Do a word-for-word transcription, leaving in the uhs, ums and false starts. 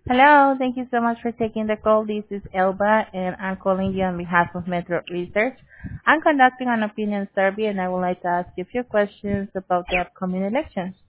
Hello, thank you so much for taking the call. This is Elba, and I'm calling you on behalf of Metro Research. I'm conducting an opinion survey, and I would like to ask you a few questions about the upcoming elections.